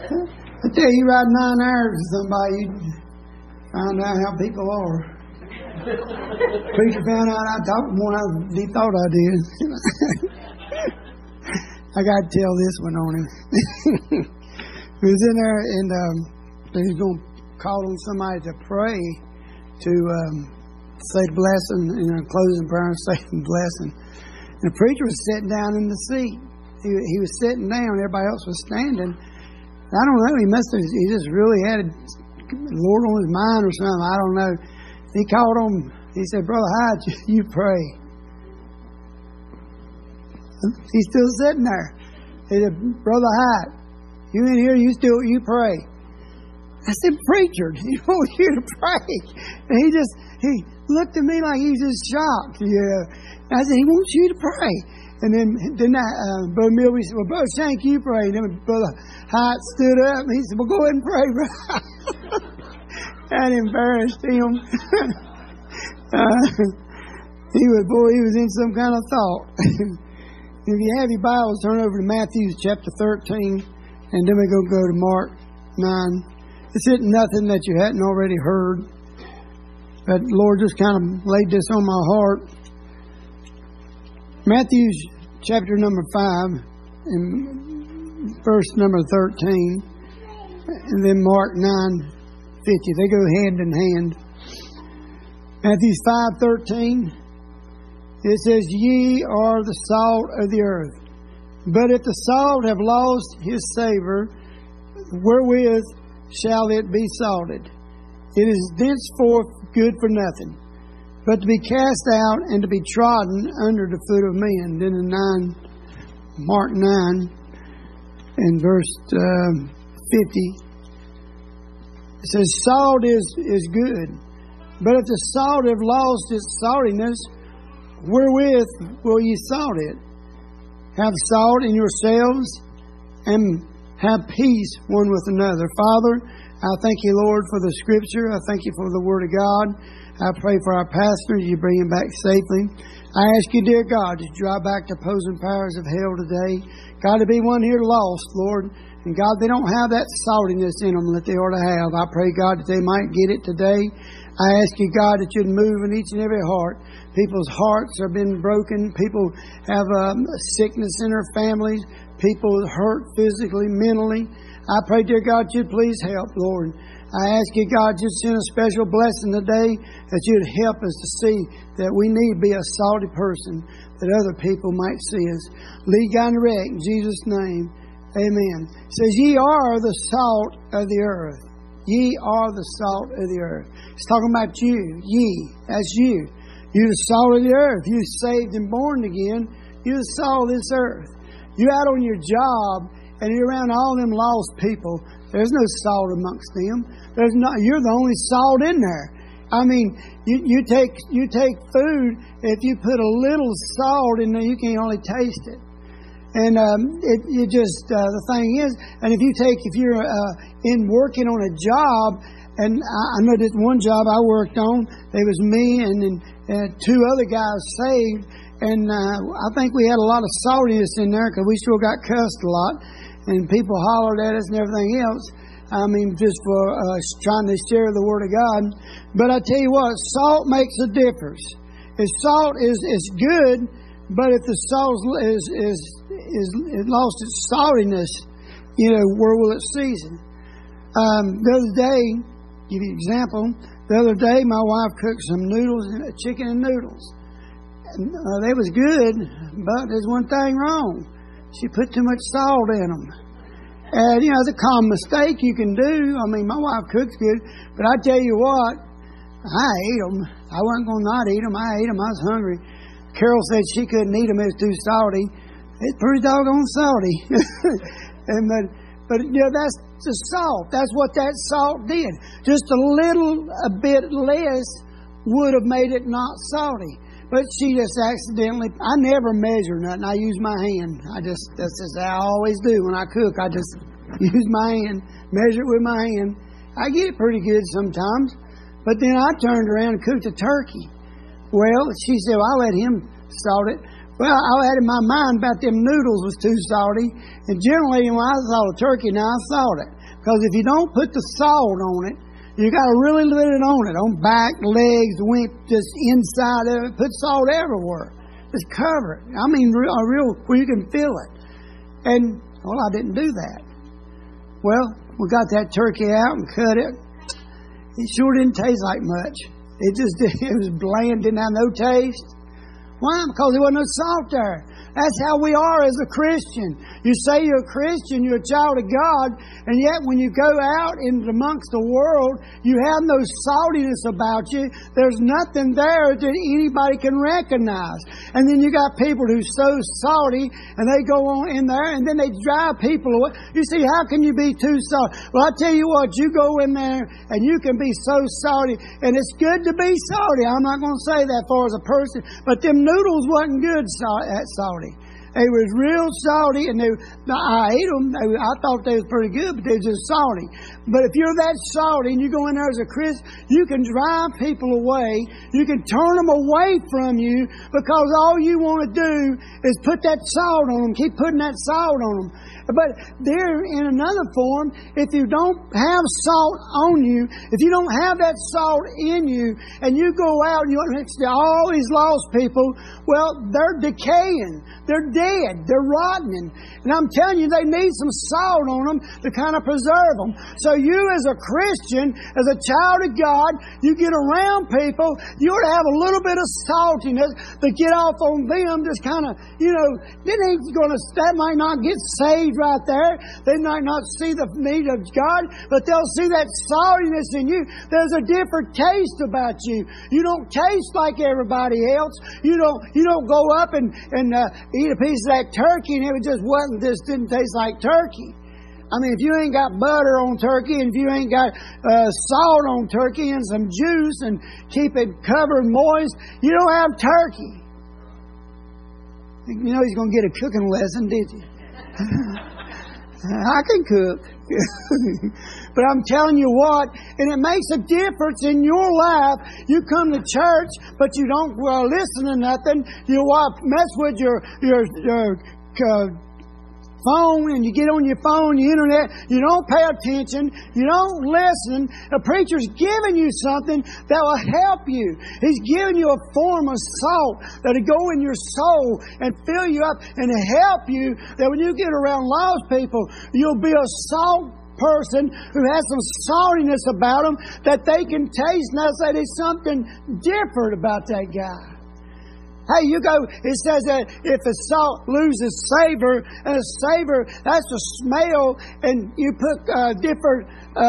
I tell you, ride 9 hours with somebody, you find out how people are. Preacher found out I talked more than he thought I did. I got to tell this one on him. He was in there and he was going to call on somebody to pray, to say the blessing, closing prayer and say the blessing. And the preacher was sitting down in the seat. He was sitting down, everybody else was standing. I don't know, he just really had the Lord on his mind or something, I don't know. He called on, he said, Brother Hyde, you pray. He's still sitting there. He said, Brother Hyde, you in here, you pray. I said, Preacher, he wants you to pray. And he looked at me like he was just shocked. I said, he wants you to pray. And then Brother Milby said, well, Brother Shank, you pray. And then Brother Hyatt stood up and he said, well, go ahead and pray, brother. That embarrassed him. He was in some kind of thought. If you have your Bibles, turn over to Matthew chapter 13, and then we're going to go to Mark 9. This isn't nothing that you hadn't already heard, but the Lord just kind of laid this on my heart. Matthew chapter number 5 and verse number 13, and then Mark 9:50. They go hand in hand. Matthew 5:13, it says, Ye are the salt of the earth. But if the salt have lost his savour, wherewith shall it be salted? It is thenceforth good for nothing, but to be cast out and to be trodden under the foot of men. Then in Mark 9 and verse 50, it says, Salt is good, but if the salt have lost its saltiness, wherewith will ye salt it? Have salt in yourselves, and have peace one with another. Father, I thank you, Lord, for the Scripture. I thank you for the Word of God. I pray for our pastor, you bring him back safely. I ask you, dear God, to drive back the opposing powers of hell today. God, to be one here lost, Lord. And God, they don't have that saltiness in them that they ought to have. I pray, God, that they might get it today. I ask you, God, that you'd move in each and every heart. People's hearts have been broken. People have sickness in their families. People hurt physically, mentally. I pray, dear God, you'd please help, Lord. I ask you, God, just send a special blessing today that you'd help us to see that we need to be a salty person, that other people might see us. Lead, God, and direct in Jesus' name. Amen. It says, Ye are the salt of the earth. Ye are the salt of the earth. It's talking about you. Ye. That's you. You're the salt of the earth. You're saved and born again. You're the salt of this earth. You're out on your job and you're around all them lost people. There's no salt amongst them. You're the only salt in there. I mean, you take food. If you put a little salt in there, you can only taste it. And the thing is, and if you're in working on a job, and I know this one job I worked on, there was me and two other guys saved, and I think we had a lot of saltiness in there because we still got cussed a lot, and people hollered at us and everything else. I mean, just for trying to share the Word of God. But I tell you what, salt makes a difference. If salt is good, but if the salt is lost its saltiness, where will it season? The other day, give you an example. The other day, my wife cooked some noodles, chicken and noodles. And, they was good, but there's one thing wrong. She put too much salt in them. And, it's a common mistake you can do. I mean, my wife cooks good, but I tell you what, I ate them. I wasn't going to not eat them. I ate them. I was hungry. Carol said she couldn't eat them. It was too salty. It's pretty doggone salty. But that's the salt. That's what that salt did. Just a bit less would have made it not salty. But she just accidentally, I never measure nothing. I use my hand. That's just how I always do when I cook. I just use my hand, measure it with my hand. I get it pretty good sometimes. But then I turned around and cooked a turkey. Well, she said, well, I'll let him salt it. Well, I had in my mind about them noodles was too salty. And generally, when I saw a turkey, now I thought it. Because if you don't put the salt on it, you got to really put it on back, legs, wing, just inside of it. Put salt everywhere. Just cover it. I mean, where you can feel it. And, well, I didn't do that. Well, we got that turkey out and cut it. It sure didn't taste like much. It was bland, didn't have no taste. Why? Because there wasn't no salt there. That's how we are as a Christian. You say you're a Christian, you're a child of God, and yet when you go out in amongst the world, you have no saltiness about you. There's nothing there that anybody can recognize. And then you got people who's so salty, and they go on in there, and then they drive people away. You see, how can you be too salty? Well, I tell you what, you go in there, and you can be so salty, and it's good to be salty. I'm not going to say that for as a person, but them noodles wasn't good that salty. They was real salty, and I ate them. I thought they was pretty good, but they was just salty. But if you're that salty and you go in there as a Christian, you can drive people away. You can turn them away from you because all you want to do is put that salt on them. Keep putting that salt on them. But there, in another form, if you don't have salt on you, if you don't have that salt in you, and you go out and you're next to all these lost people, well, they're decaying. They're dead. They're rotting. And I'm telling you, they need some salt on them to kind of preserve them. So you as a Christian, as a child of God, you get around people, you ought to have a little bit of saltiness to get off on them, just kind of, that might not get saved right there. They might not see the need of God, but they'll see that saltiness in you. There's a different taste about you. You don't taste like everybody else. You don't go up and eat a piece of that turkey and it just didn't taste like turkey. I mean, if you ain't got butter on turkey and if you ain't got salt on turkey and some juice and keep it covered moist, you don't have turkey. You know he's going to get a cooking lesson, did you? I can cook. But I'm telling you what, and it makes a difference in your life. You come to church, but you don't listen to nothing. You mess with your phone, and you get on your phone, the internet. You don't pay attention. You don't listen. The preacher's giving you something that will help you. He's giving you a form of salt that'll go in your soul and fill you up and help you, that when you get around lost people, you'll be a salt person who has some saltiness about them that they can taste and they'll say there's something different about that guy. Hey, it says that if the salt loses savor, and a savor, that's the smell, and you put different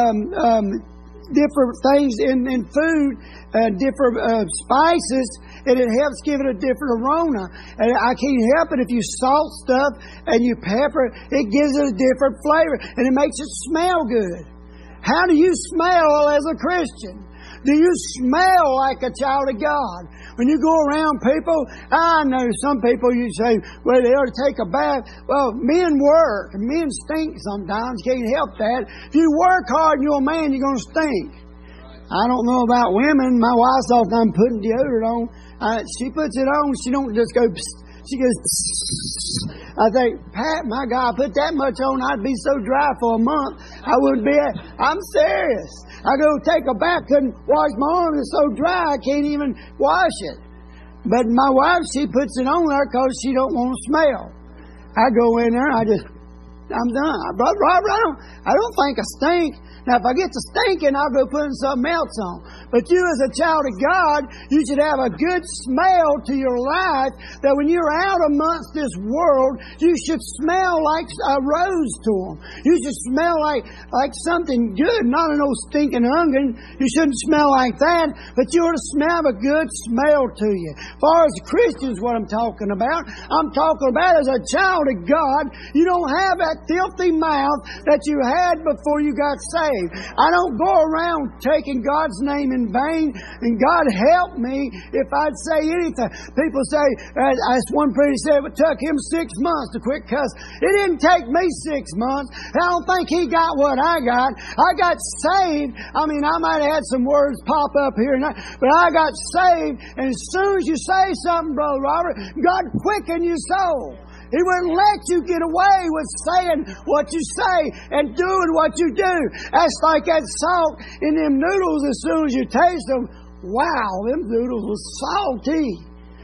things in food, different spices, and it helps give it a different aroma. And I can't help it, if you salt stuff and you pepper it gives it a different flavor, and it makes it smell good. How do you smell as a Christian? Do you smell like a child of God? When you go around people, I know some people you say, well, they ought to take a bath. Well, men work. Men stink sometimes. Can't help that. If you work hard and you're a man, you're going to stink. I don't know about women. My wife's all the time putting deodorant on. She puts it on. She don't just go, psst. She goes, psst. I think, Pat, my God, I put that much on, I'd be so dry for a month. I wouldn't be. I'm serious. I go take a bath, couldn't wash my arms, it's so dry I can't even wash it. But my wife, she puts it on there because she don't want to smell. I go in there, I'm done. I don't think I stink. Now, if I get to stinking, I'll go putting something else on. But you as a child of God, you should have a good smell to your life, that when you're out amongst this world, you should smell like a rose to them. You should smell like something good, not an old stinking onion. You shouldn't smell like that, but you ought to smell a good smell to you. As far as Christians, what I'm talking about as a child of God, you don't have that that filthy mouth that you had before you got saved. I don't go around taking God's name in vain, and God help me if I'd say anything. People say, as one preacher said, it took him 6 months to quit cuss. It didn't take me 6 months. I don't think he got what I got. I got saved. I mean, I might have had some words pop up here and there, but I got saved, and as soon as you say something, Brother Robert, God quicken your soul. He wouldn't let you get away with saying what you say and doing what you do. That's like that salt in them noodles. As soon as you taste them, wow, them noodles was salty.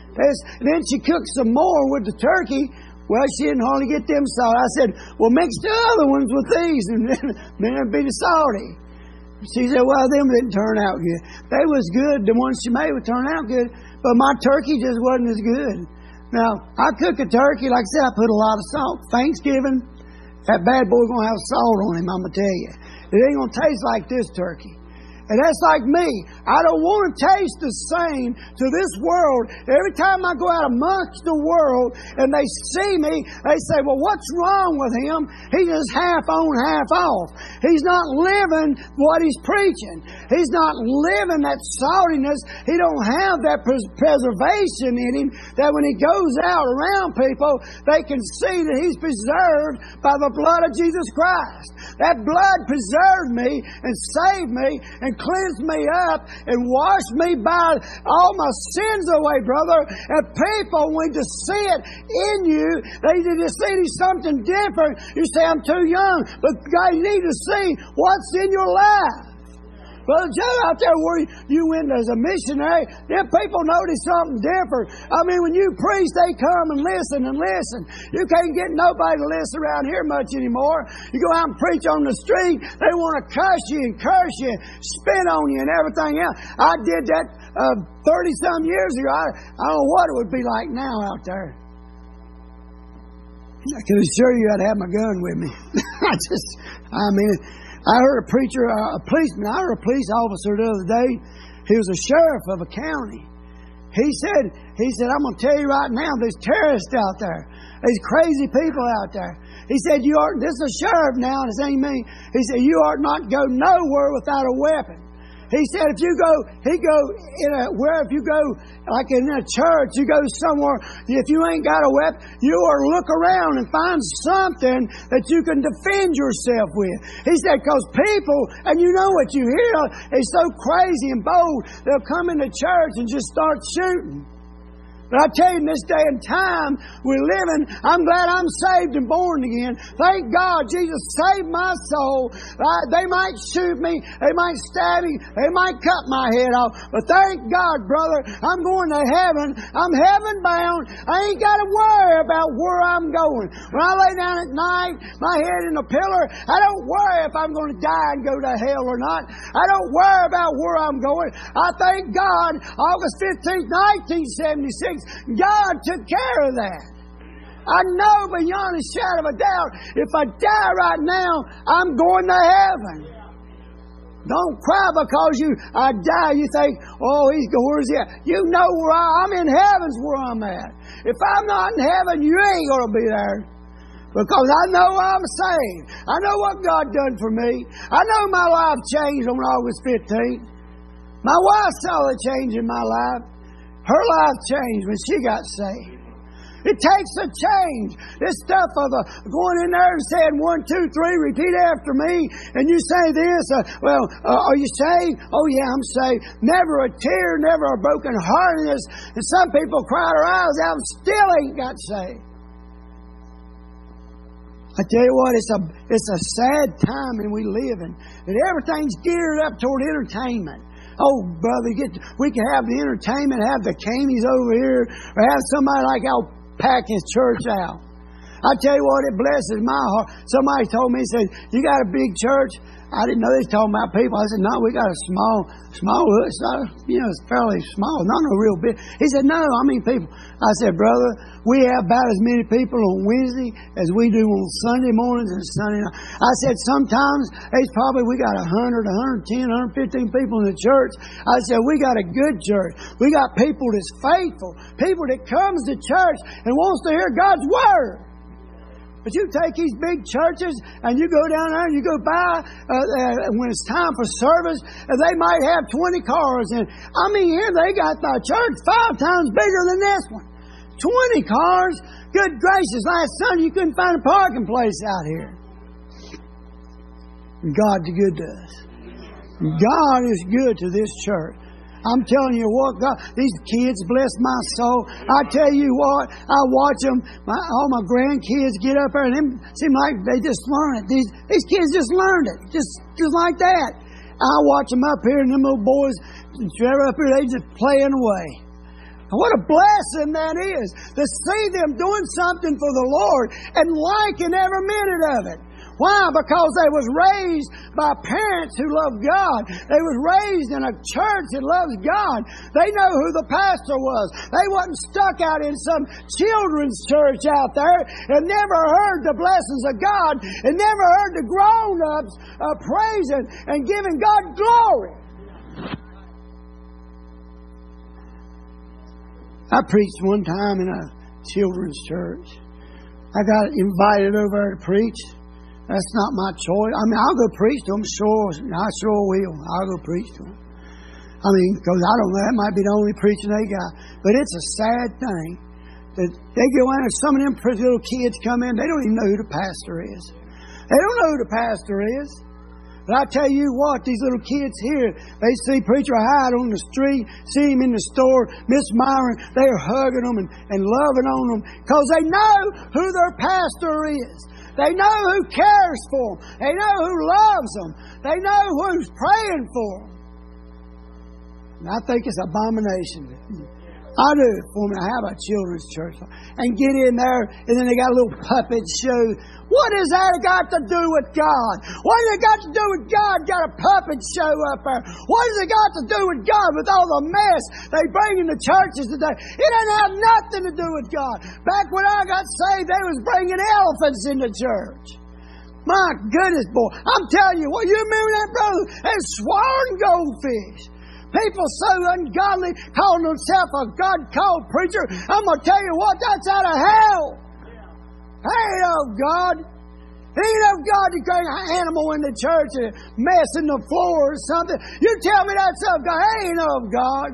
Then she cooked some more with the turkey. Well, she didn't hardly get them salt. I said, well, mix the other ones with these, and then it'd be the salty. She said, well, them didn't turn out good. They was good. The ones she made would turn out good, but my turkey just wasn't as good. Now, I cook a turkey, like I said, I put a lot of salt. Thanksgiving, that bad boy going to have salt on him, I'm going to tell you. It ain't going to taste like this turkey. And that's like me. I don't want to taste the same to this world. Every time I go out amongst the world and they see me, they say, well, what's wrong with him? He's just half on, half off. He's not living what he's preaching. He's not living that saltiness. He don't have that preservation in him that when he goes out around people, they can see that he's preserved by the blood of Jesus Christ. That blood preserved me and saved me and cleansed me up and washed me by all my sins away, brother. And people, when to see it in you, they need to see something different. You say, I'm too young, but God, you need to see what's in your life. Brother Joe, out there where you went as a missionary, then people notice something different. I mean, when you preach, they come and listen and listen. You can't get nobody to listen around here much anymore. You go out and preach on the street, they want to cuss you and curse you, spit on you and everything else. I did that 30-some years ago. I don't know what it would be like now out there. I can assure you I'd have my gun with me. I heard a police officer the other day. He was a sheriff of a county. He said, I'm going to tell you right now, there's terrorists out there. There's crazy people out there. He said, this is a sheriff now, and it ain't me. He said, you ought not go nowhere without a weapon. He said, if you go like in a church, you go somewhere, if you ain't got a weapon, you ought to look around and find something that you can defend yourself with. He said, because people, and you know what you hear, they're so crazy and bold, they'll come into church and just start shooting. But I tell you, in this day and time we're living, I'm glad I'm saved and born again. Thank God Jesus saved my soul. They might shoot me. They might stab me. They might cut my head off. But thank God, brother, I'm going to heaven. I'm heaven bound. I ain't got to worry about where I'm going. When I lay down at night, my head in a pillar, I don't worry if I'm going to die and go to hell or not. I don't worry about where I'm going. I thank God, August 15th, 1976, God took care of that. I know beyond a shadow of a doubt, if I die right now, I'm going to heaven. Don't cry because I die. You think, where's he at? You know where I'm in heaven's where I'm at. If I'm not in heaven, you ain't going to be there. Because I know I'm saved. I know what God done for me. I know my life changed on August 15th. My wife saw the change in my life. Her life changed when she got saved. It takes a change. This stuff of going in there and saying 1, 2, 3, repeat after me, and you say this, are you saved? Oh yeah, I'm saved. Never a tear, never a broken heartedness. And some people cry their eyes out and still ain't got saved. I tell you what, it's a sad time and we live in. That everything's geared up toward entertainment. Oh, brother, we can have the entertainment, have the camies over here, or have somebody like I'll pack his church out. I tell you what, it blesses my heart. Somebody told me, he said, you got a big church? I didn't know they was talking about people. I said, no, we got a small, it's fairly small, not no real big. He said, no, I mean people. I said, brother, we have about as many people on Wednesday as we do on Sunday mornings and Sunday night. I said, sometimes we got 100, 110, 115 people in the church. I said, we got a good church. We got people that's faithful, people that comes to church and wants to hear God's Word. But you take these big churches and you go down there and you go by when it's time for service, and they might have 20 cars in. I mean, here they got the church 5 times bigger than this one. 20 cars? Good gracious, last Sunday you couldn't find a parking place out here. God's good to us. God is good to this church. I'm telling you what, God, these kids bless my soul. I tell you what, I watch them, all my grandkids get up there and them seem like they just learn it. These kids just learned it, just like that. I watch them up here and them little boys, they're up here, they just playing away. What a blessing that is, to see them doing something for the Lord and liking every minute of it. Why? Because they was raised by parents who love God. They was raised in a church that loves God. They know who the pastor was. They wasn't stuck out in some children's church out there and never heard the blessings of God and never heard the grown-ups praising and giving God glory. I preached one time in a children's church. I got invited over there to preach. That's not my choice. I mean, I'll go preach to them, sure. I sure will. I'll go preach to them. I mean, because I don't know, that might be the only preaching they got. But it's a sad thing that they go in and some of them little kids come in, they don't even know who the pastor is. They don't know who the pastor is. But I tell you what, these little kids here, they see Preacher Hyde on the street, see him in the store, Miss Myron, they are hugging them and loving on them because they know who their pastor is. They know who cares for them. They know who loves them. They know who's praying for them. And I think it's abomination. I do it for me to have a children's church and get in there and then they got a little puppet show. What has that got to do with God? What has it got to do with God? Got a puppet show up there. What has it got to do with God with all the mess they bring in the churches today? It doesn't have nothing to do with God. Back when I got saved, they was bringing elephants into church. My goodness, boy. I'm telling you, what you remember that, brother? It's swallowing goldfish. People so ungodly, calling themselves a God-called preacher. I'm going to tell you what, that's out of hell. Ain't of God. Ain't of God to bring an animal in the church and mess in the floor or something. You tell me that's of God. Ain't of God.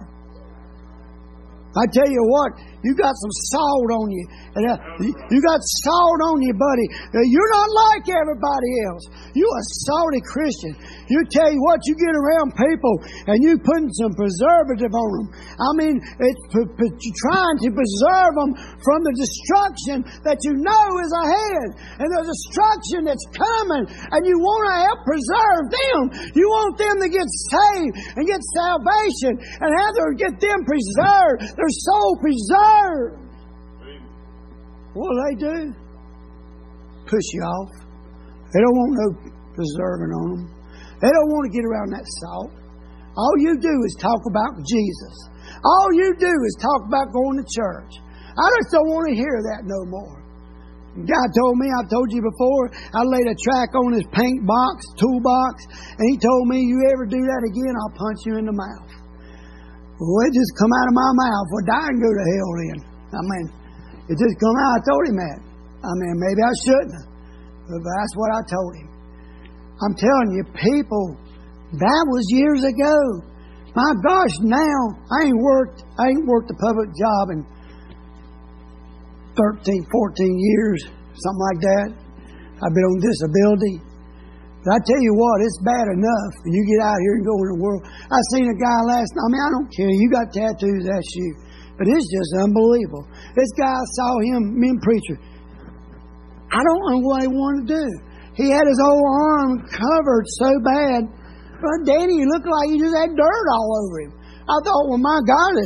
I tell you what, you got some salt on you. You got salt on you, buddy. You're not like everybody else. You a salty Christian. You tell you what, you get around people and you putting some preservative on them. I mean, it's trying to preserve them from the destruction that you know is ahead. And the destruction that's coming. And you want to help preserve them. You want them to get saved and get salvation and have to get them preserved. Their soul preserved. What do they do? Push you off. They don't want no preserving on them. They don't want to get around that salt. All you do is talk about Jesus. All you do is talk about going to church. I just don't want to hear that no more. God told me, I've told you before, I laid a track on his paint box, toolbox, and he told me, you ever do that again, I'll punch you in the mouth. Well, it just come out of my mouth. Well, die and go to hell then. I mean, it just come out. I told him that. I mean, maybe I shouldn't have. But that's what I told him. I'm telling you, people, that was years ago. My gosh, now, I ain't worked a public job in 13, 14 years, something like that. I've been on disability. But I tell you what, it's bad enough when you get out here and go in the world. I seen a guy last night. I mean, I don't care. You got tattoos, that's you. But it's just unbelievable. This guy, I saw him, me and preacher. I don't know what he wanted to do. He had his whole arm covered so bad. But Danny, he looked like he just had dirt all over him. I thought, well, my God,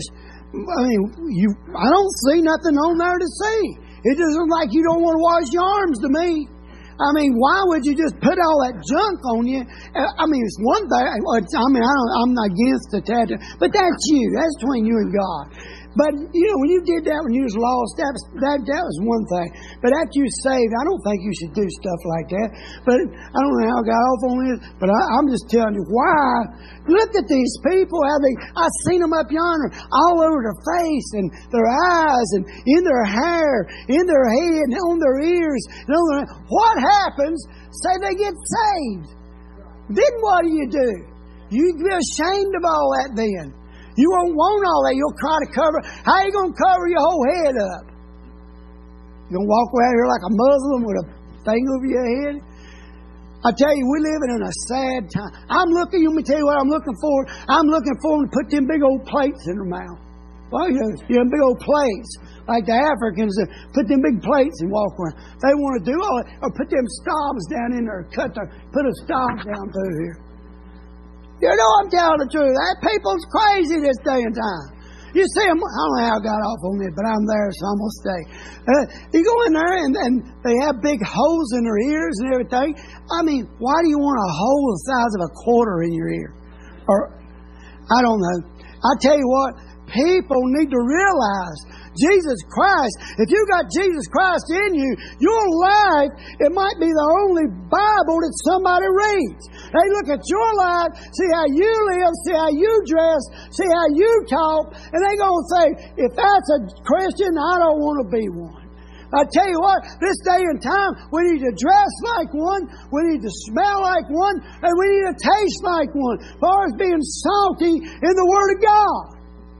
I don't see nothing on there to see. It just looks like you don't want to wash your arms to me. I mean, why would you just put all that junk on you? I mean, it's one thing. I'm not against the tattoo, but that's you. That's between you and God. But, when you did that when you was lost, that was one thing. But after you saved, I don't think you should do stuff like that. But I don't know how I got off on this, but I'm just telling you why. Look at these people, I've seen them up yonder, all over their face and their eyes and in their hair, in their head and on their ears. What happens? Say they get saved. Then what do? You'd be ashamed of all that then. You won't want all that. You'll try to cover. How are you going to cover your whole head up? You going to walk around here like a Muslim with a thing over your head? I tell you, we're living in a sad time. Let me tell you what I'm looking for. I'm looking for them to put them big old plates in their mouth. Well, big old plates. Like the Africans that put them big plates and walk around. They want to do all that. Or put them stabs down in there. Put a stab down through here. I'm telling the truth. That people's crazy this day and time. You see them, I don't know how I got off on it, but I'm there, so I'm going to stay. You go in there and they have big holes in their ears and everything. I mean, why do you want a hole the size of a quarter in your ear? Or, I don't know. I tell you what, people need to realize Jesus Christ, if you got Jesus Christ in you, your life, it might be the only Bible that somebody reads. They look at your life, see how you live, see how you dress, see how you talk, and they're going to say, if that's a Christian, I don't want to be one. I tell you what, this day and time, we need to dress like one, we need to smell like one, and we need to taste like one, as far as being salty in the Word of God.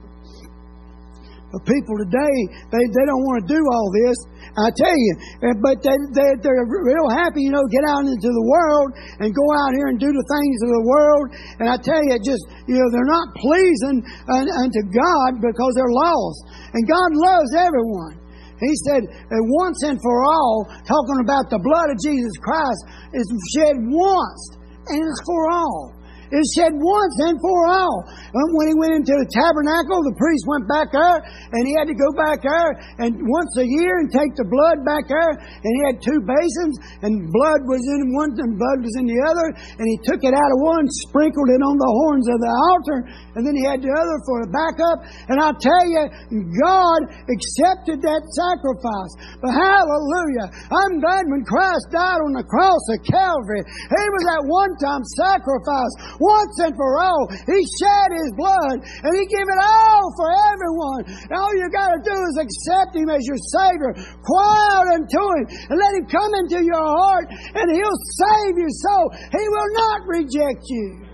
But people today, they don't want to do all this. I tell you, but they're real happy, get out into the world and go out here and do the things of the world. And I tell you, they're not pleasing unto God because they're lost. And God loves everyone. He said, once and for all, talking about the blood of Jesus Christ, is shed once and it's for all. It's shed once and for all. When he went into the tabernacle, the priest went back there, and he had to go back there and once a year and take the blood back there. And he had two basins, and blood was in one and blood was in the other. And he took it out of one, sprinkled it on the horns of the altar, and then he had the other for a backup. And I'll tell you, God accepted that sacrifice. But hallelujah, I'm glad when Christ died on the cross of Calvary, He was at one time sacrificed once and for all. He shed His blood and He gave it all for everyone. And all you got to do is accept Him as your Savior. Cry out unto Him and let Him come into your heart and He'll save your soul. He will not reject you.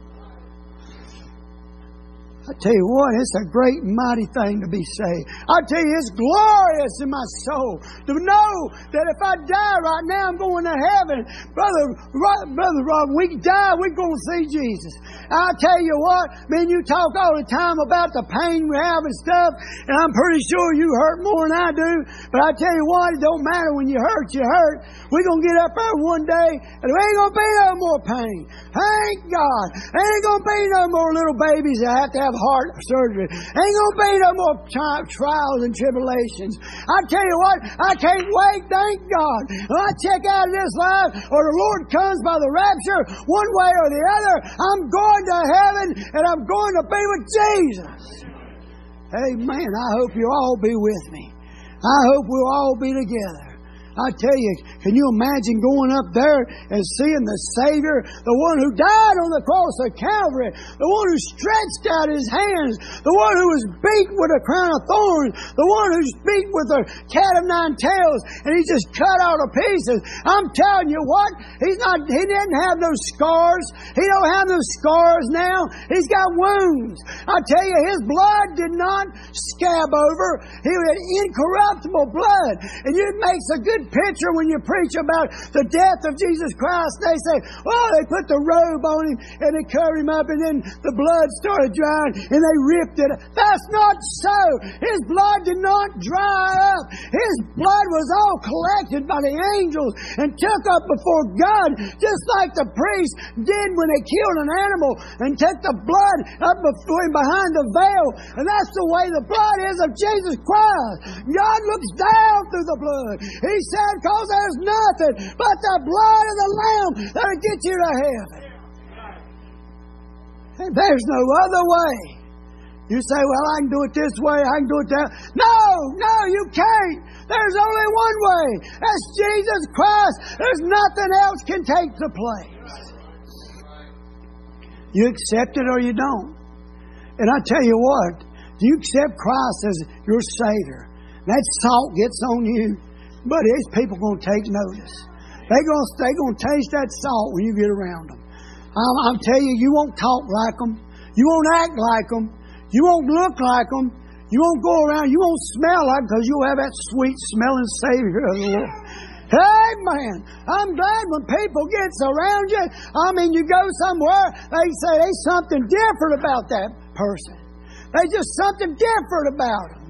I tell you what, it's a great and mighty thing to be saved. I tell you, it's glorious in my soul to know that if I die right now, I'm going to heaven. Brother Rob, we die, we're going to see Jesus. I tell you what, man, you talk all the time about the pain we have and stuff, and I'm pretty sure you hurt more than I do. But I tell you what, it don't matter when you hurt, you hurt. We're going to get up there one day, and there ain't going to be no more pain. Thank God. There ain't going to be no more little babies that have to have heart surgery. Ain't gonna be no more trials and tribulations. I tell you what, I can't wait, thank God. When I check out of this life, or the Lord comes by the rapture, one way or the other, I'm going to heaven and I'm going to be with Jesus. Amen. I hope you'll all be with me. I hope we'll all be together. I tell you, can you imagine going up there and seeing the Savior, the one who died on the cross of Calvary, the one who stretched out His hands, the one who was beat with a crown of thorns, the one who's beat with a cat of nine tails, and He just cut all to pieces. I'm telling you what, He didn't have those scars. He don't have those scars now. He's got wounds. I tell you, His blood did not scab over. He had incorruptible blood. And it makes a good picture when you preach about the death of Jesus Christ. They say, well, they put the robe on Him and they covered Him up and then the blood started drying and they ripped it. That's not so. His blood did not dry up. His blood was all collected by the angels and took up before God, just like the priest did when they killed an animal and took the blood up before Him behind the veil. And that's the way the blood is of Jesus Christ. God looks down through the blood. He said, because there's nothing but the blood of the Lamb that'll get you to heaven. And there's no other way. You say, well, I can do it this way, I can do it that. No, you can't. There's only one way. That's Jesus Christ. There's nothing else can take the place. You accept it or you don't. And I tell you what, you accept Christ as your Savior. That salt gets on you, but these people going to take notice. They're going to taste that salt when you get around them. I'm telling you, you won't talk like them. You won't act like them. You won't look like them. You won't go around. You won't smell like them because you'll have that sweet smelling Savior of the Lord. Amen. I'm glad when people get around you. I mean, you go somewhere, they say there's something different about that person. There's just something different about them.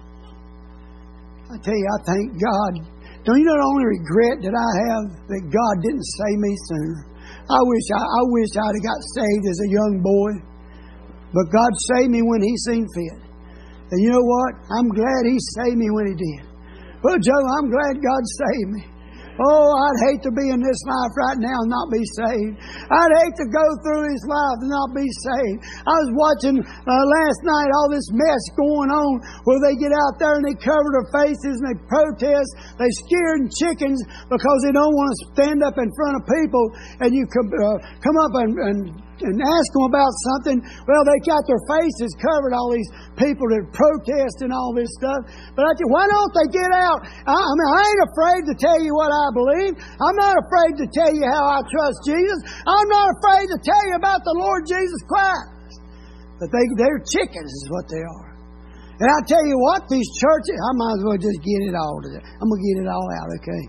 I tell you, I thank God. Don't you know the only regret that I have that God didn't save me sooner? I wish I'd have got saved as a young boy. But God saved me when He seen fit. And you know what? I'm glad He saved me when He did. Well, Joe, I'm glad God saved me. Oh, I'd hate to be in this life right now and not be saved. I'd hate to go through this life and not be saved. I was watching last night all this mess going on where they get out there and they cover their faces and they protest. They scared chickens because they don't want to stand up in front of people and you come up and ask them about something. Well, they got their faces covered, all these people that protest and all this stuff. But I tell you, why don't they get out? I mean, I ain't afraid to tell you what I believe. I'm not afraid to tell you how I trust Jesus. I'm not afraid to tell you about the Lord Jesus Christ. But they're chickens is what they are. And I tell you what, these churches, I might as well just get it all today. I'm going to get it all out, okay?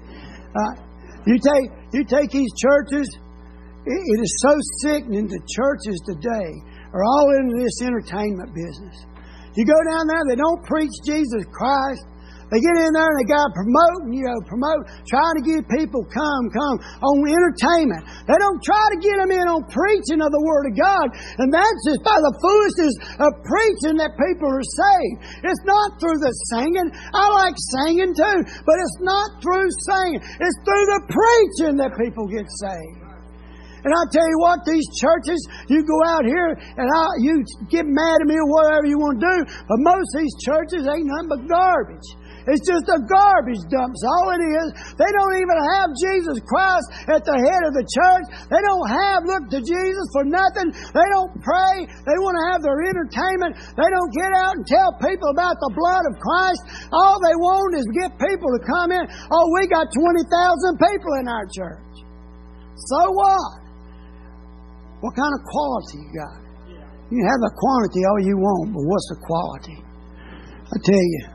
You take these churches. It is so sickening that churches today are all into this entertainment business. You go down there, they don't preach Jesus Christ. They get in there and they got to promote, trying to get people come on entertainment. They don't try to get them in on preaching of the Word of God. And that's just by the foolishness of preaching that people are saved. It's not through the singing. I like singing too, but it's not through singing. It's through the preaching that people get saved. And I tell you what, these churches, you go out here and you get mad at me or whatever you want to do, but most of these churches ain't nothing but garbage. It's just a garbage dump. That's all it is. They don't even have Jesus Christ at the head of the church. They don't look to Jesus for nothing. They don't pray. They want to have their entertainment. They don't get out and tell people about the blood of Christ. All they want is get people to come in. Oh, we got 20,000 people in our church. So what? What kind of quality you got? You can have the quantity all you want, but what's the quality? I tell you,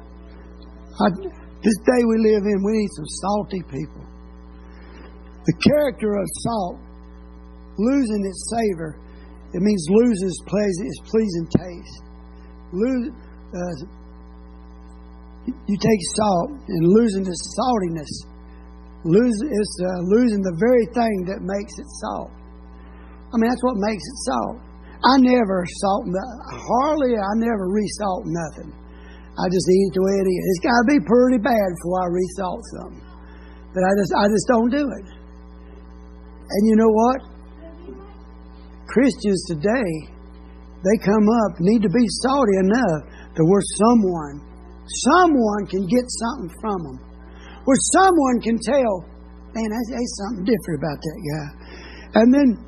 this day we live in, we need some salty people. The character of salt, losing its savor, it means losing its pleasing taste. You take salt and losing its saltiness, losing the very thing that makes it salt. I mean, that's what makes it salt. I never resalt nothing. I just eat it the way it is. It's got to be pretty bad before I resalt something. But I just don't do it. And you know what? Christians today, they come up, need to be salty enough to where someone can get something from them. Where someone can tell, man, there's something different about that guy. And then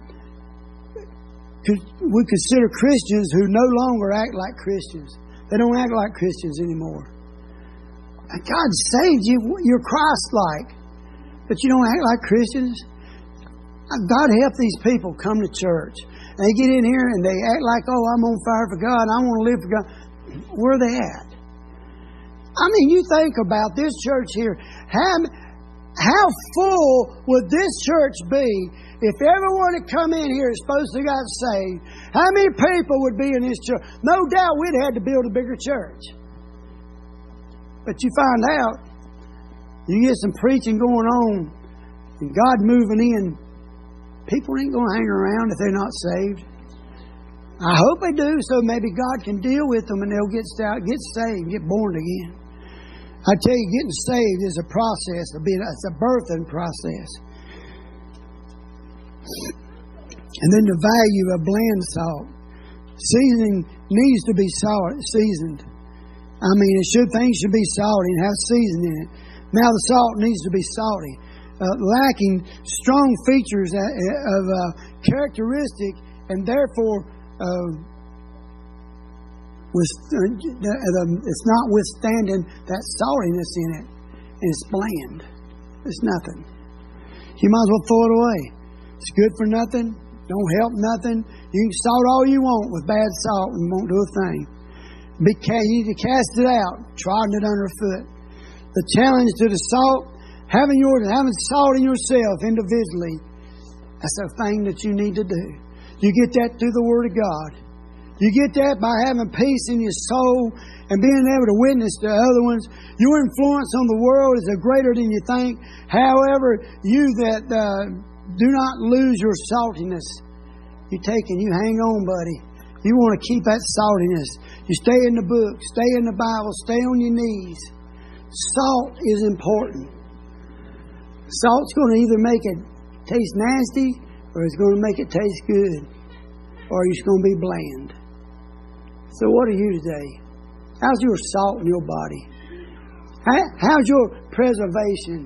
we consider Christians who no longer act like Christians. They don't act like Christians anymore. God saved you. You're Christ-like. But you don't act like Christians. God help these people come to church. And they get in here and they act like, oh, I'm on fire for God and I want to live for God. Where are they at? I mean, you think about this church here. How full would this church be if everyone that come in here is supposed to got saved? How many people would be in this church? No doubt we'd have to build a bigger church. But you find out, you get some preaching going on and God moving in, people ain't going to hang around if they're not saved. I hope they do, so maybe God can deal with them and they'll get saved, get born again. I tell you, getting saved is a process. It's a birthing process. And then the value of bland salt. Seasoning needs to be seasoned. I mean, things should be salty and have seasoning in it. Now the salt needs to be salty, lacking strong features of characteristic, and therefore it's not withstanding that saltiness in it. It's bland. It's nothing. You might as well throw it away. It's good for nothing. Don't help nothing. You can salt all you want with bad salt and won't do a thing. You need to cast it out, trodden it underfoot. The challenge to the salt, having salt in yourself individually, that's a thing that you need to do. You get that through the Word of God. You get that by having peace in your soul and being able to witness to other ones. Your influence on the world is greater than you think. However, you that do not lose your saltiness, you take and you hang on, buddy. You want to keep that saltiness. You stay in the book, stay in the Bible, stay on your knees. Salt is important. Salt's going to either make it taste nasty or it's going to make it taste good, or it's going to be bland. So what are you today? How's your salt in your body? How's your preservation?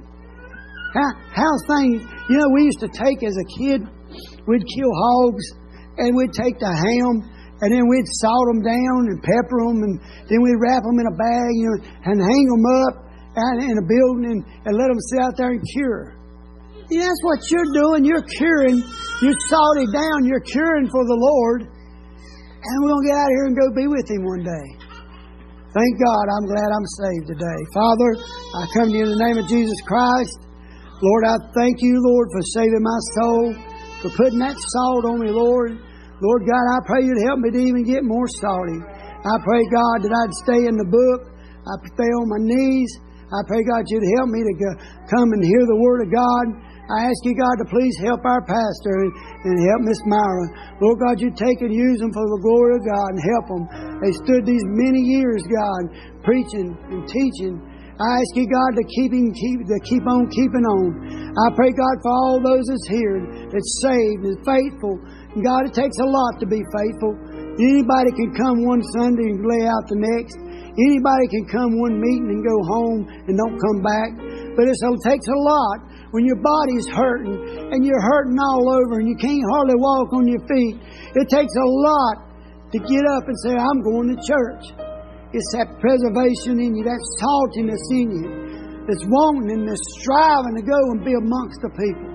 How's things? You know, we used to take as a kid, we'd kill hogs and we'd take the ham and then we'd salt them down and pepper them, and then we'd wrap them in a bag, and hang them up out in a building and let them sit out there and cure. Yeah, that's what you're doing. You're curing. You're salted down. You're curing for the Lord. And we're going to get out of here and go be with Him one day. Thank God, I'm glad I'm saved today. Father, I come to you in the name of Jesus Christ. Lord, I thank you, Lord, for saving my soul, for putting that salt on me, Lord. Lord God, I pray you'd help me to even get more salty. I pray, God, that I'd stay in the book. I stay on my knees. I pray, God, you'd help me to come and hear the Word of God. I ask you, God, to please help our pastor and help Miss Myra. Lord God, you take and use them for the glory of God and help them. They stood these many years, God, preaching and teaching. I ask you, God, to keep on keeping on. I pray, God, for all those that's here, that's saved and faithful. And God, it takes a lot to be faithful. Anybody can come one Sunday and lay out the next. Anybody can come one meeting and go home and don't come back. But it takes a lot when your body's hurting and you're hurting all over and you can't hardly walk on your feet. It takes a lot to get up and say, I'm going to church. It's that preservation in you, that saltiness in you, that's wanting and that's striving to go and be amongst the people.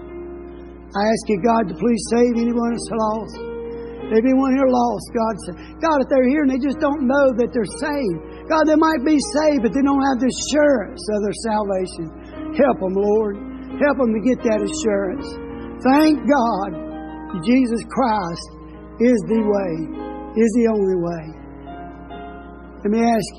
I ask you, God, to please save anyone that's lost. If anyone here lost, God, if they're here and they just don't know that they're saved. God, they might be saved, but they don't have the assurance of their salvation. Help them, Lord. Help them to get that assurance. Thank God Jesus Christ is the way, is the only way. Let me ask you.